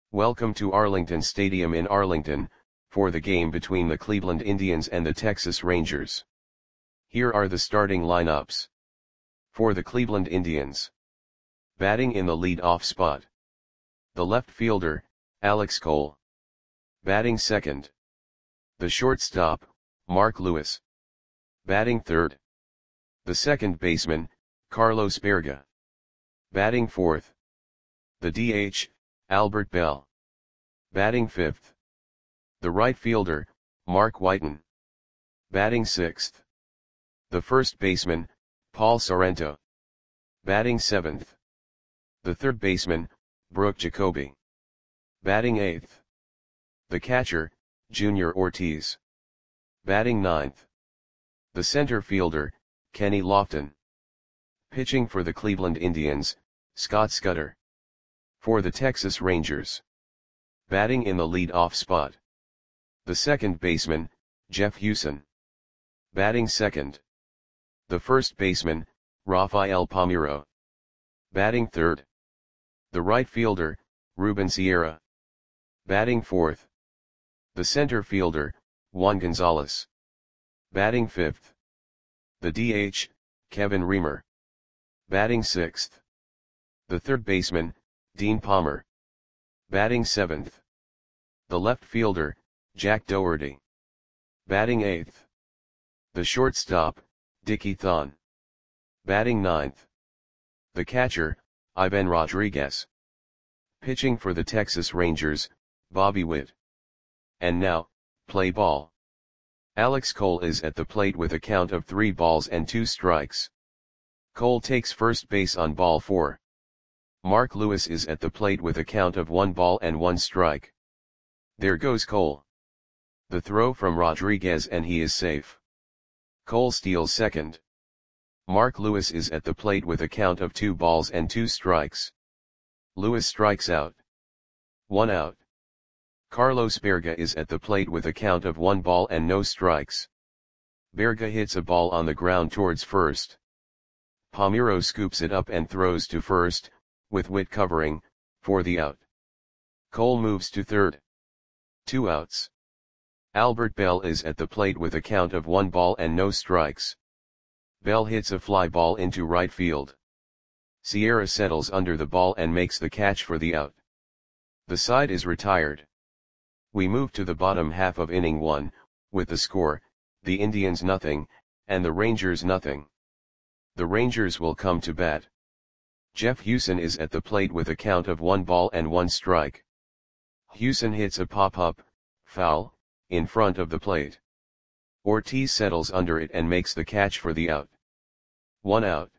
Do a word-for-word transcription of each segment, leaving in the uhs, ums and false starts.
Welcome to Arlington Stadium in Arlington, for the game between the Cleveland Indians and the Texas Rangers. Here are the starting lineups. For the Cleveland Indians. Batting in the lead-off spot. The left fielder, Alex Cole. Batting second. The shortstop, Mark Lewis. Batting third. The second baseman, Carlos Baerga. Batting fourth. The D H, Albert Belle. Batting fifth. The right fielder, Mark Whiten. Batting sixth. The first baseman, Paul Sorrento. Batting seventh. The third baseman, Brooke Jacoby. Batting eighth. The catcher, Junior Ortiz. Batting ninth. The center fielder, Kenny Lofton. Pitching for the Cleveland Indians, Scott Scudder. For the Texas Rangers. Batting in the lead-off spot. The second baseman, Jeff Hewson. Batting second. The first baseman, Rafael Palmeiro. Batting third. The right fielder, Ruben Sierra. Batting fourth. The center fielder, Juan Gonzalez. Batting fifth. The D H, Kevin Reamer. Batting sixth. The third baseman, Dean Palmer. Batting seventh. The left fielder, Jack Dougherty. Batting eighth. The shortstop, Dickie Thon. Batting ninth. The catcher, Ivan Rodriguez. Pitching for the Texas Rangers, Bobby Witt. And now, play ball. Alex Cole is at the plate with a count of three balls and two strikes. Cole takes first base on ball four. Mark Lewis is at the plate with a count of one ball and one strike. There goes Cole. The throw from Rodriguez and he is safe. Cole steals second. Mark Lewis is at the plate with a count of two balls and two strikes. Lewis strikes out. One out. Carlos Baerga is at the plate with a count of one ball and no strikes. Baerga hits a ball on the ground towards first. Palmeiro scoops it up and throws to first, with Witt covering, for the out. Cole moves to third. Two outs. Albert Belle is at the plate with a count of one ball and no strikes. Belle hits a fly ball into right field. Sierra settles under the ball and makes the catch for the out. The side is retired. We move to the bottom half of inning one, with the score, the Indians nothing, and the Rangers nothing. The Rangers will come to bat. Jeff Hewson is at the plate with a count of one ball and one strike. Hewson hits a pop-up, foul, in front of the plate. Ortiz settles under it and makes the catch for the out. One out.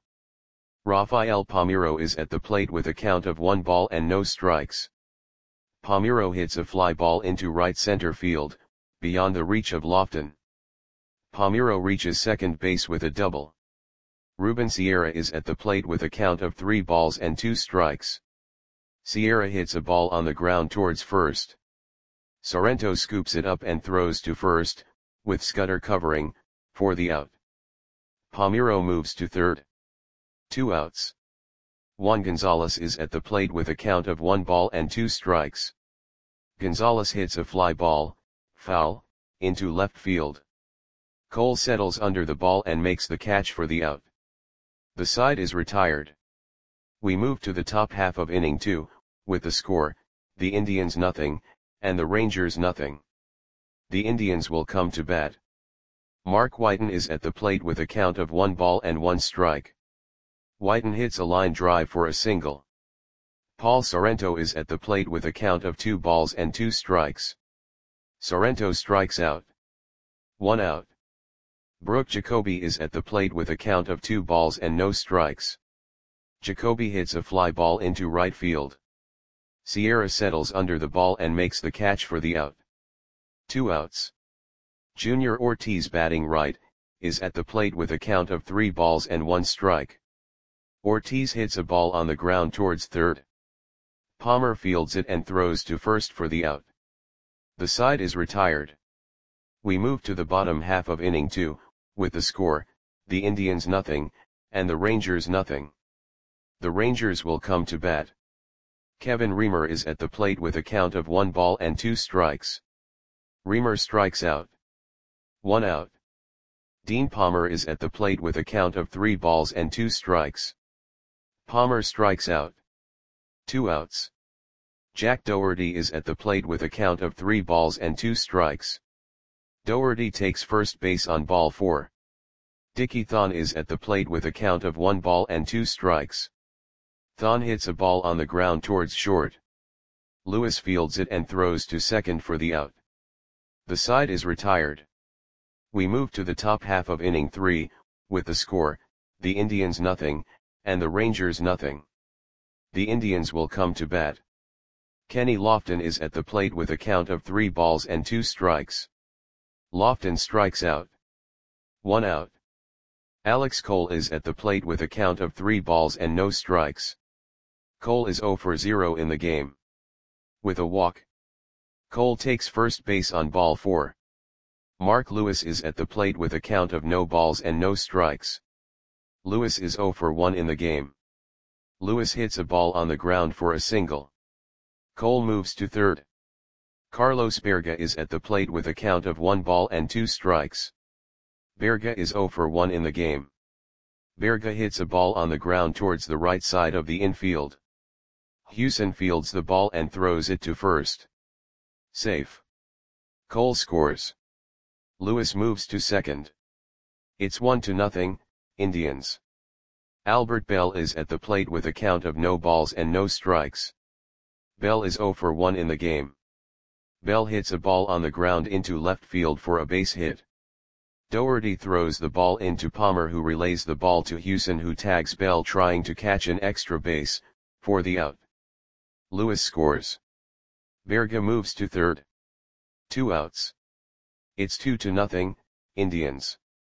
Rafael Palmeiro is at the plate with a count of one ball and no strikes. Palmeiro hits a fly ball into right center field, beyond the reach of Lofton. Palmeiro reaches second base with a double. Ruben Sierra is at the plate with a count of three balls and two strikes. Sierra hits a ball on the ground towards first. Sorrento scoops it up and throws to first, with Scudder covering, for the out. Palmeiro moves to third. Two outs. Juan Gonzalez is at the plate with a count of one ball and two strikes. Gonzalez hits a fly ball, foul, into left field. Cole settles under the ball and makes the catch for the out. The side is retired. We move to the top half of inning two, with the score, the Indians nothing, and the Rangers nothing. The Indians will come to bat. Mark Whiten is at the plate with a count of one ball and one strike. Whiten hits a line drive for a single. Paul Sorrento is at the plate with a count of two balls and two strikes. Sorrento strikes out. One out. Brooke Jacoby is at the plate with a count of two balls and no strikes. Jacoby hits a fly ball into right field. Sierra settles under the ball and makes the catch for the out. Two outs. Junior Ortiz, batting right, is at the plate with a count of three balls and one strike. Ortiz hits a ball on the ground towards third. Palmer fields it and throws to first for the out. The side is retired. We move to the bottom half of inning two, with the score, the Indians nothing, and the Rangers nothing. The Rangers will come to bat. Kevin Reamer is at the plate with a count of one ball and two strikes. Reamer strikes out. One out. Dean Palmer is at the plate with a count of three balls and two strikes. Palmer strikes out. Two outs. Jack Doherty is at the plate with a count of three balls and two strikes. Doherty takes first base on ball four. Dickie Thon is at the plate with a count of one ball and two strikes. Thon hits a ball on the ground towards short. Lewis fields it and throws to second for the out. The side is retired. We move to the top half of inning three, with the score, the Indians nothing, and the Rangers nothing. The Indians will come to bat. Kenny Lofton is at the plate with a count of three balls and two strikes. Lofton strikes out. One out. Alex Cole is at the plate with a count of three balls and no strikes. Cole is zero for zero in the game. With a walk. Cole takes first base on ball four. Mark Lewis is at the plate with a count of no balls and no strikes. Lewis is zero for one in the game. Lewis hits a ball on the ground for a single. Cole moves to third. Carlos Berga is at the plate with a count of one ball and two strikes. Berga is zero for one in the game. Berga hits a ball on the ground towards the right side of the infield. Hewson fields the ball and throws it to first. Safe. Cole scores. Lewis moves to second. It's one to nothing, Indians. Albert Bell is at the plate with a count of no balls and no strikes. Bell is zero for one in the game. Bell hits a ball on the ground into left field for a base hit. Doherty throws the ball into Palmer, who relays the ball to Hewson, who tags Bell trying to catch an extra base, for the out. Lewis scores. Berga moves to third. Two outs. It's two to nothing, Indians.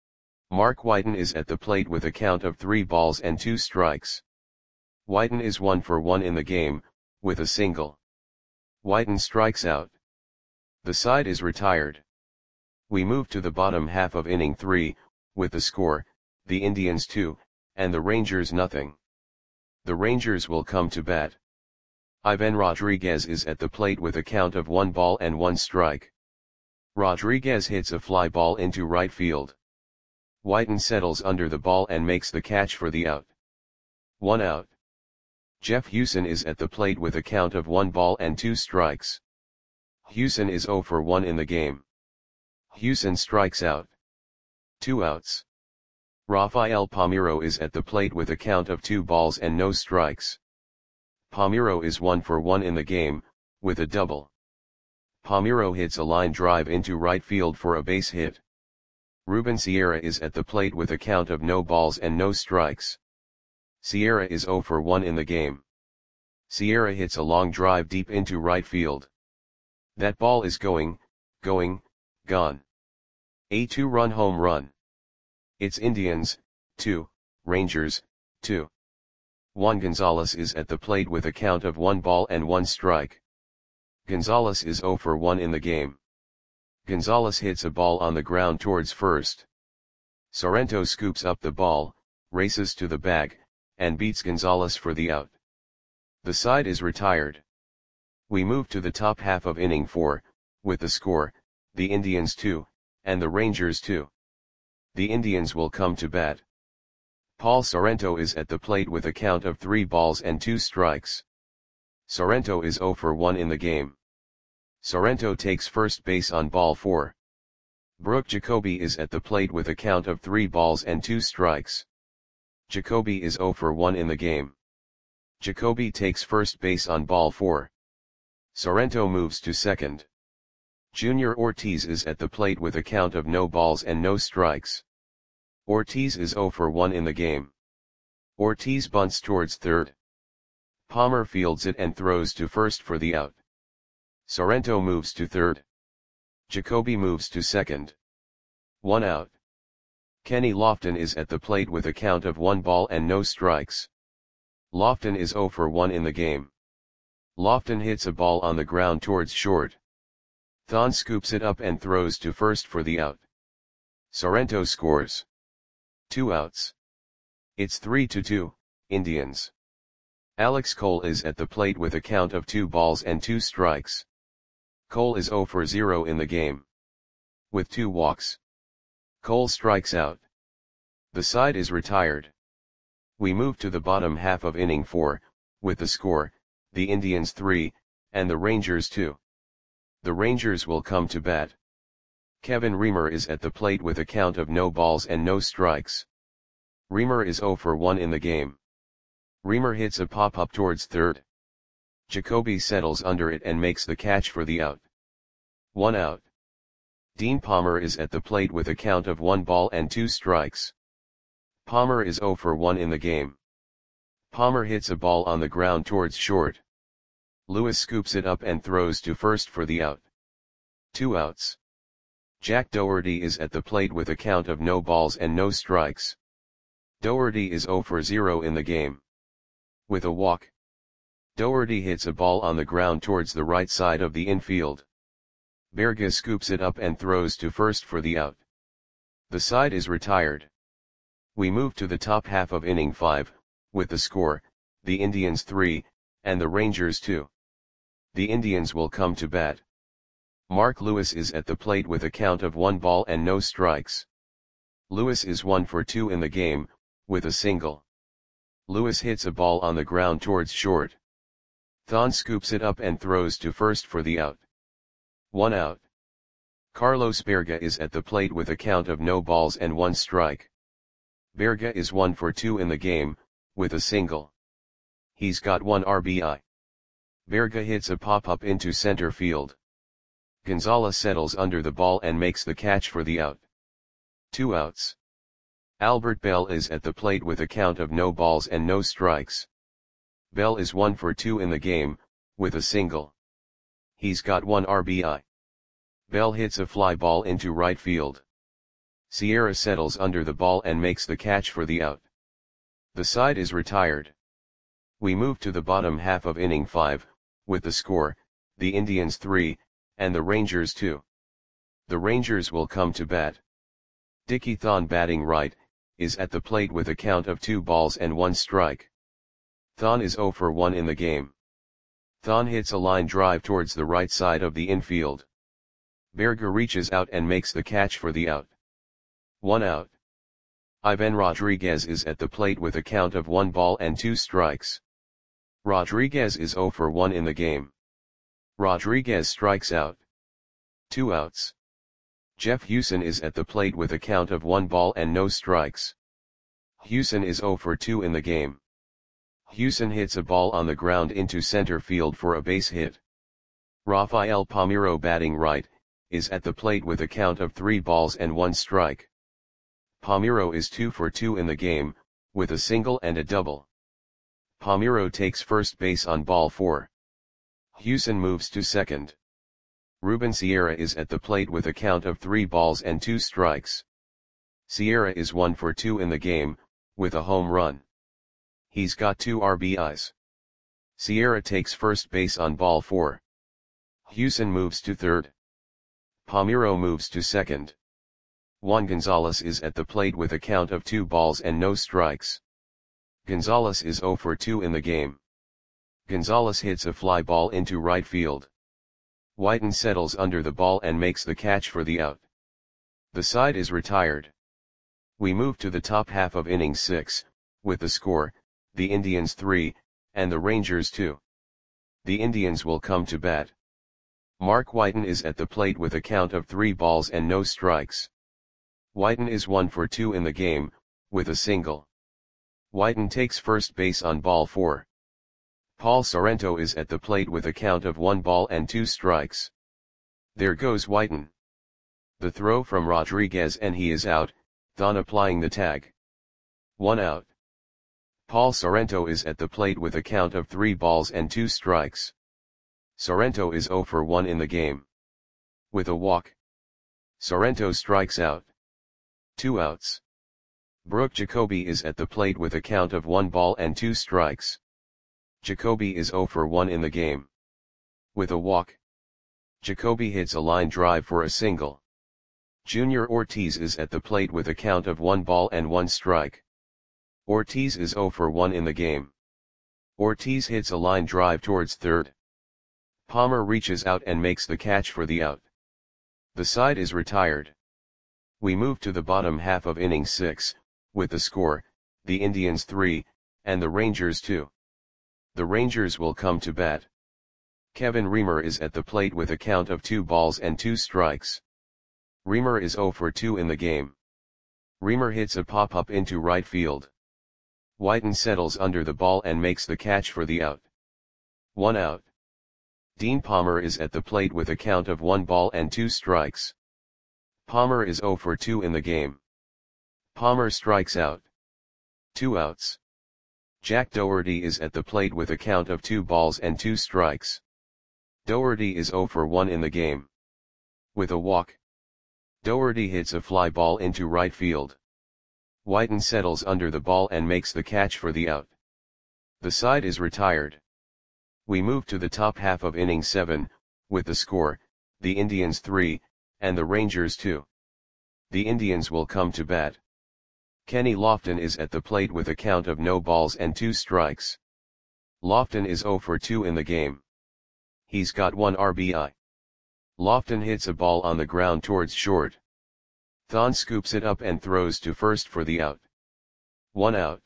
Mark Whiten is at the plate with a count of three balls and two strikes. Whiten is one for one in the game, with a single. Whiten strikes out. The side is retired. We move to the bottom half of inning three, with the score, the Indians two, and the Rangers nothing. The Rangers will come to bat. Ivan Rodriguez is at the plate with a count of one ball and one strike. Rodriguez hits a fly ball into right field. Whiten settles under the ball and makes the catch for the out. One out. Jeff Hewson is at the plate with a count of one ball and two strikes. Hewson is zero for one in the game. Hewson strikes out. Two outs. Rafael Palmeiro is at the plate with a count of two balls and no strikes. Palmeiro is one for one in the game, with a double. Palmeiro hits a line drive into right field for a base hit. Ruben Sierra is at the plate with a count of no balls and no strikes. Sierra is zero for one in the game. Sierra hits a long drive deep into right field. That ball is going, going, gone. A two-run home run. It's Indians, two, Rangers, two. Juan Gonzalez is at the plate with a count of one ball and one strike. Gonzalez is zero for one in the game. Gonzalez hits a ball on the ground towards first. Sorrento scoops up the ball, races to the bag, and beats Gonzalez for the out. The side is retired. We move to the top half of inning four, with the score, the Indians two, and the Rangers two. The Indians will come to bat. Paul Sorrento is at the plate with a count of three balls and two strikes. Sorrento is zero for one in the game. Sorrento takes first base on ball four. Brooke Jacoby is at the plate with a count of three balls and two strikes. Jacoby is zero for one in the game. Jacoby takes first base on ball four. Sorrento moves to second. Junior Ortiz is at the plate with a count of no balls and no strikes. Ortiz is zero for one in the game. Ortiz bunts towards third. Palmer fields it and throws to first for the out. Sorrento moves to third. Jacoby moves to second. One out. Kenny Lofton is at the plate with a count of one ball and no strikes. Lofton is zero for one in the game. Lofton hits a ball on the ground towards short. Thon scoops it up and throws to first for the out. Sorrento scores. Two outs. It's three to two, Indians. Alex Cole is at the plate with a count of two balls and two strikes. Cole is zero for zero in the game. With two walks, Cole strikes out. The side is retired. We move to the bottom half of inning four, with the score, the Indians three, and the Rangers two. The Rangers will come to bat. Kevin Reamer is at the plate with a count of no balls and no strikes. Reamer is zero for one in the game. Reamer hits a pop-up towards third. Jacoby settles under it and makes the catch for the out. One out. Dean Palmer is at the plate with a count of one ball and two strikes. Palmer is zero for one in the game. Palmer hits a ball on the ground towards short. Lewis scoops it up and throws to first for the out. Two outs. Jack Dougherty is at the plate with a count of no balls and no strikes. Dougherty is zero for zero in the game. With a walk, Dougherty hits a ball on the ground towards the right side of the infield. Berga scoops it up and throws to first for the out. The side is retired. We move to the top half of inning five, with the score, the Indians three, and the Rangers two. The Indians will come to bat. Mark Lewis is at the plate with a count of one ball and no strikes. Lewis is one for two in the game, with a single. Lewis hits a ball on the ground towards short. Thon scoops it up and throws to first for the out. One out. Carlos Berga is at the plate with a count of no balls and one strike. Berga is one for two in the game, with a single. He's got one R B I. Berga hits a pop-up into center field. Gonzalez settles under the ball and makes the catch for the out. Two outs. Albert Bell is at the plate with a count of no balls and no strikes. Bell is one for two in the game, with a single. He's got one R B I. Bell hits a fly ball into right field. Sierra settles under the ball and makes the catch for the out. The side is retired. We move to the bottom half of inning five, with the score, the Indians three, and the Rangers two. The Rangers will come to bat. Dickie Thon, batting right, is at the plate with a count of two balls and one strike. Thon is zero for one in the game. Thon hits a line drive towards the right side of the infield. Berga reaches out and makes the catch for the out. One out. Ivan Rodriguez is at the plate with a count of one ball and two strikes. Rodriguez is zero for one in the game. Rodriguez strikes out. Two outs. Jeff Hewson is at the plate with a count of one ball and no strikes. Hewson is zero for two in the game. Hewson hits a ball on the ground into center field for a base hit. Rafael Palmeiro, batting right, is at the plate with a count of three balls and one strike. Palmeiro is two for two in the game, with a single and a double. Palmeiro takes first base on ball four. Hewson moves to second. Ruben Sierra is at the plate with a count of three balls and two strikes. Sierra is one for two in the game, with a home run. He's got two R B Is. Sierra takes first base on ball four. Hewson moves to third. Palmeiro moves to second. Juan Gonzalez is at the plate with a count of two balls and no strikes. Gonzalez is zero for two in the game. Gonzalez hits a fly ball into right field. Whiten settles under the ball and makes the catch for the out. The side is retired. We move to the top half of inning six, with the score, the Indians three, and the Rangers two. The Indians will come to bat. Mark Whiten is at the plate with a count of three balls and no strikes. Whiten is one for two in the game, with a single. Whiten takes first base on ball four. Paul Sorrento is at the plate with a count of one ball and two strikes. There goes Whiten. The throw from Rodriguez and he is out, Thon applying the tag. One out. Paul Sorrento is at the plate with a count of three balls and two strikes. Sorrento is zero for one in the game. With a walk, Sorrento strikes out. Two outs. Brooke Jacoby is at the plate with a count of one ball and two strikes. Jacoby is zero for one in the game. With a walk, Jacoby hits a line drive for a single. Junior Ortiz is at the plate with a count of one ball and one strike. Ortiz is zero for one in the game. Ortiz hits a line drive towards third. Palmer reaches out and makes the catch for the out. The side is retired. We move to the bottom half of inning six, with the score, the Indians three, and the Rangers two. The Rangers will come to bat. Kevin Reamer is at the plate with a count of two balls and two strikes. Reamer is zero for two in the game. Reamer hits a pop-up into right field. Whiten settles under the ball and makes the catch for the out. One out. Dean Palmer is at the plate with a count of one ball and two strikes. Palmer is zero for two in the game. Palmer strikes out. Two outs. Jack Dougherty is at the plate with a count of two balls and two strikes. Dougherty is zero for one in the game. With a walk. Dougherty hits a fly ball into right field. Whiten settles under the ball and makes the catch for the out. The side is retired. We move to the top half of inning seven, with the score, the Indians three, and the Rangers two. The Indians will come to bat. Kenny Lofton is at the plate with a count of no balls and two strikes. Lofton is zero for two in the game. He's got one R B I. Lofton hits a ball on the ground towards short. Thon scoops it up and throws to first for the out. One out.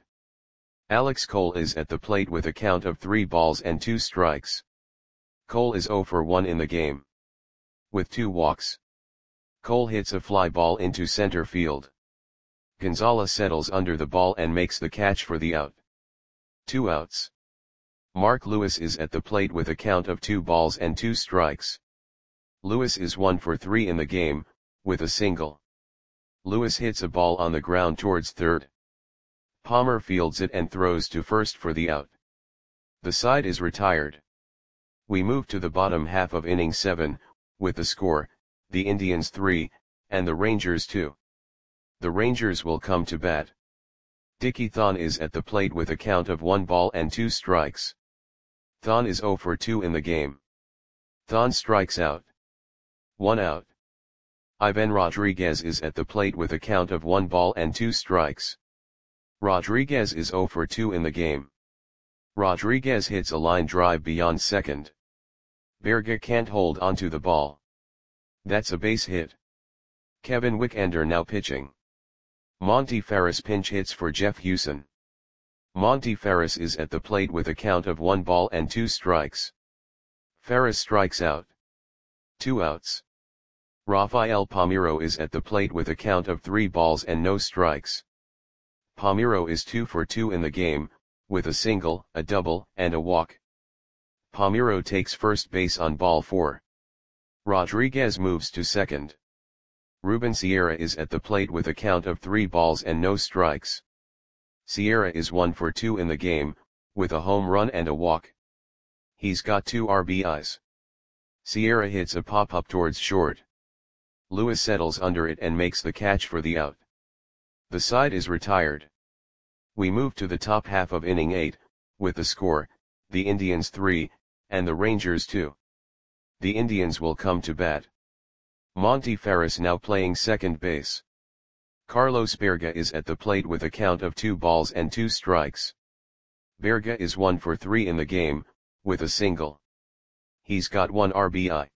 Alex Cole is at the plate with a count of three balls and two strikes. Cole is zero for one in the game. With two walks. Cole hits a fly ball into center field. Gonzalez settles under the ball and makes the catch for the out. Two outs. Mark Lewis is at the plate with a count of two balls and two strikes. Lewis is one for three in the game, with a single. Lewis hits a ball on the ground towards third. Palmer fields it and throws to first for the out. The side is retired. We move to the bottom half of inning seven, with the score, the Indians three, and the Rangers two. The Rangers will come to bat. Dickie Thon is at the plate with a count of one ball and two strikes. Thon is zero for two in the game. Thon strikes out. One out. Ivan Rodriguez is at the plate with a count of one ball and two strikes. Rodriguez is zero for two in the game. Rodriguez hits a line drive beyond second. Berga can't hold onto the ball. That's a base hit. Kevin Wickender now pitching. Monty Ferris pinch hits for Jeff Hewson. Monty Ferris is at the plate with a count of one ball and two strikes. Ferris strikes out. Two outs. Rafael Palmeiro is at the plate with a count of three balls and no strikes. Palmeiro is two for two in the game, with a single, a double, and a walk. Palmeiro takes first base on ball four. Rodriguez moves to second. Ruben Sierra is at the plate with a count of three balls and no strikes. Sierra is one for two in the game, with a home run and a walk. He's got two R B Is. Sierra hits a pop-up towards short. Lewis settles under it and makes the catch for the out. The side is retired. We move to the top half of inning eight, with the score, the Indians three, and the Rangers two. The Indians will come to bat. Monty Ferris now playing second base. Carlos Berga is at the plate with a count of two balls and two strikes. Berga is one for three in the game, with a single. He's got one R B I.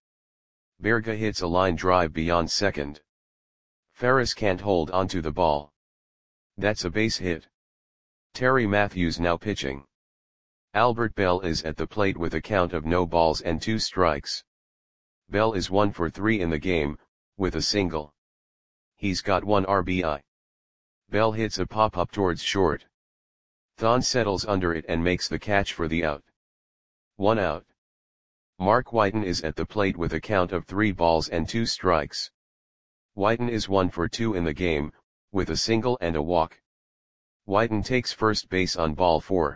Berga hits a line drive beyond second. Ferris can't hold onto the ball. That's a base hit. Terry Matthews now pitching. Albert Bell is at the plate with a count of no balls and two strikes. Bell is one for three in the game, with a single. He's got one R B I. Bell hits a pop-up towards short. Thon settles under it and makes the catch for the out. One out. Mark Whiten is at the plate with a count of three balls and two strikes. Whiten is one for two in the game, with a single and a walk. Whiten takes first base on ball four.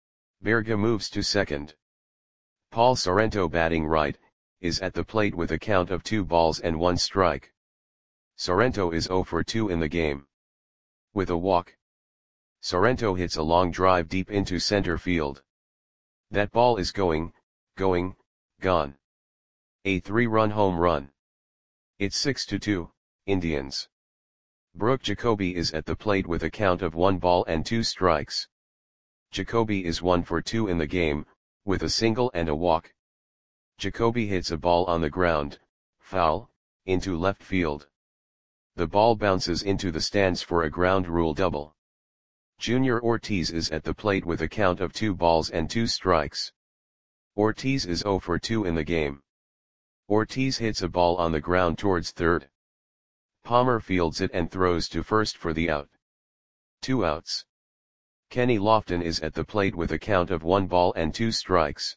Berga moves to second. Paul Sorrento batting right, is at the plate with a count of two balls and one strike. Sorrento is zero for two in the game. With a walk. Sorrento hits a long drive deep into center field. That ball is going, going, gone. A three-run home run. It's six to two, Indians. Brooke Jacoby is at the plate with a count of one ball and two strikes. Jacoby is one for two in the game, with a single and a walk. Jacoby hits a ball on the ground, foul, into left field. The ball bounces into the stands for a ground rule double. Junior Ortiz is at the plate with a count of two balls and two strikes. Ortiz is zero for two in the game. Ortiz hits a ball on the ground towards third. Palmer fields it and throws to first for the out. Two outs. Kenny Lofton is at the plate with a count of one ball and two strikes.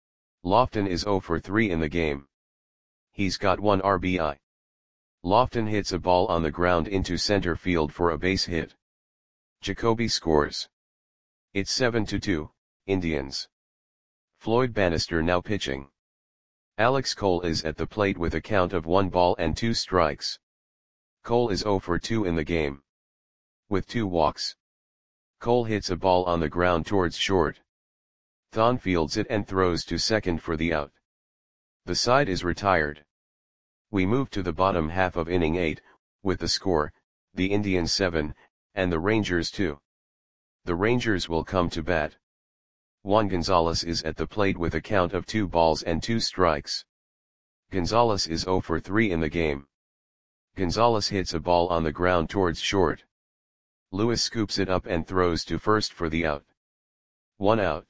Lofton is zero for three in the game. He's got one R B I. Lofton hits a ball on the ground into center field for a base hit. Jacoby scores. It's seven to two, Indians. Floyd Bannister now pitching. Alex Cole is at the plate with a count of one ball and two strikes. Cole is zero for two in the game. With two walks. Cole hits a ball on the ground towards short. Thon fields it and throws to second for the out. The side is retired. We move to the bottom half of inning eight, with the score, the Indians seven, and the Rangers two. The Rangers will come to bat. Juan Gonzalez is at the plate with a count of two balls and two strikes. Gonzalez is zero for three in the game. Gonzalez hits a ball on the ground towards short. Lewis scoops it up and throws to first for the out. One out.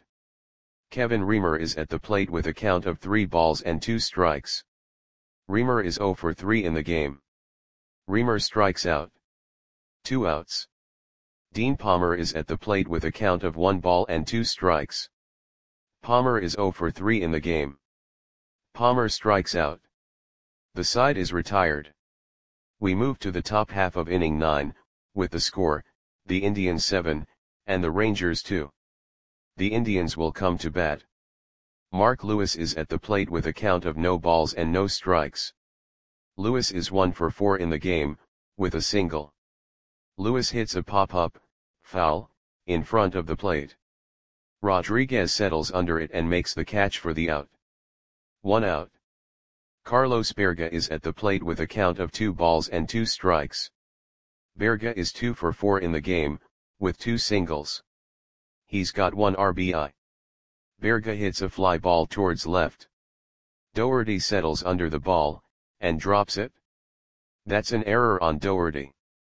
Kevin Reamer is at the plate with a count of three balls and two strikes. Reamer is zero for three in the game. Reamer strikes out. Two outs. Dean Palmer is at the plate with a count of one ball and two strikes. Palmer is zero for three in the game. Palmer strikes out. The side is retired. We move to the top half of inning nine, with the score, the Indians seven, and the Rangers two. The Indians will come to bat. Mark Lewis is at the plate with a count of no balls and no strikes. Lewis is one for four in the game, with a single. Lewis hits a pop-up, foul, in front of the plate. Rodriguez settles under it and makes the catch for the out. One out. Carlos Berga is at the plate with a count of two balls and two strikes. Berga is two for four in the game, with two singles. He's got one R B I. Berga hits a fly ball towards left. Doherty settles under the ball, and drops it. That's an error on Doherty.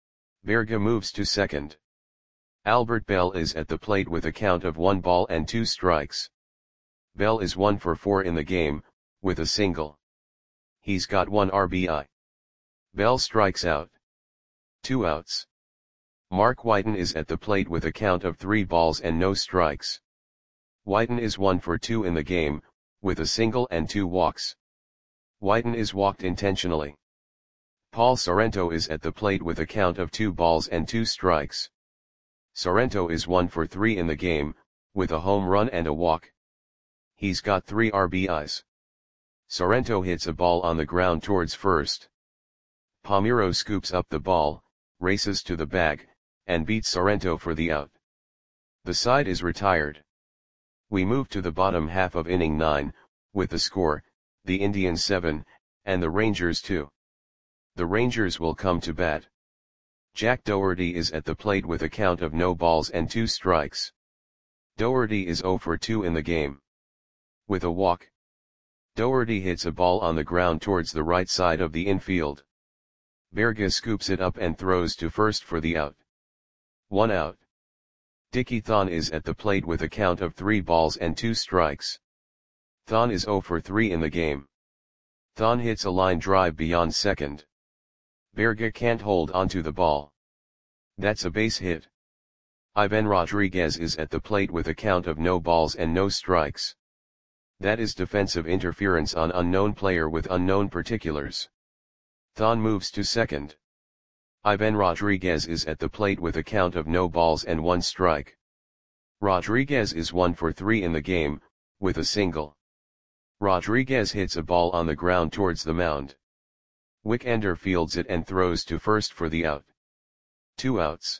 Berga moves to second. Albert Bell is at the plate with a count of one ball and two strikes. Bell is one for four in the game, with a single. He's got one R B I. Bell strikes out. Two outs. Mark Whiten is at the plate with a count of three balls and no strikes. Whiten is one for two in the game, with a single and two walks. Whiten is walked intentionally. Paul Sorrento is at the plate with a count of two balls and two strikes. Sorrento is one for three in the game, with a home run and a walk. He's got three R B Is. Sorrento hits a ball on the ground towards first. Palmeiro scoops up the ball, races to the bag, and beats Sorrento for the out. The side is retired. We move to the bottom half of inning nine, with the score, the Indians seven, and the Rangers two. The Rangers will come to bat. Jack Doherty is at the plate with a count of no balls and two strikes. Doherty is zero for two in the game. With a walk. Doherty hits a ball on the ground towards the right side of the infield. Berga scoops it up and throws to first for the out. One out. Dickie Thon is at the plate with a count of three balls and two strikes. Thon is zero for three in the game. Thon hits a line drive beyond second. Berga can't hold onto the ball. That's a base hit. Ivan Rodriguez is at the plate with a count of no balls and no strikes. That is defensive interference on unknown player with unknown particulars. Thon moves to second. Ivan Rodriguez is at the plate with a count of no balls and one strike. Rodriguez is one for three in the game, with a single. Rodriguez hits a ball on the ground towards the mound. Wickender fields it and throws to first for the out. Two outs.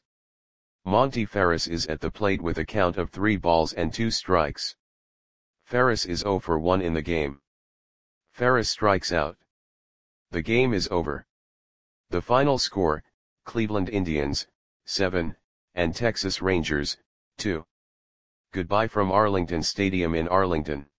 Monty Ferris is at the plate with a count of three balls and two strikes. Ferris is zero for one in the game. Ferris strikes out. The game is over. The final score, Cleveland Indians, seven, and Texas Rangers, two. Goodbye from Arlington Stadium in Arlington.